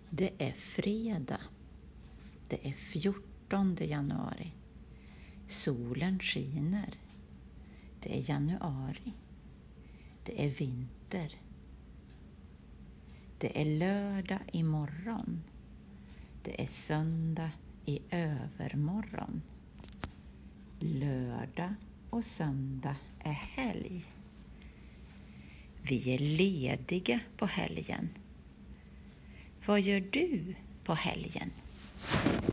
Det är fredag. Det är 14 januari. Solen skiner. Det är januari. Det är vinter. Det är lördag imorgon. Det är söndag i övermorgon. Lördag och söndag är helg. Vi är lediga på helgen. Vad gör du på helgen?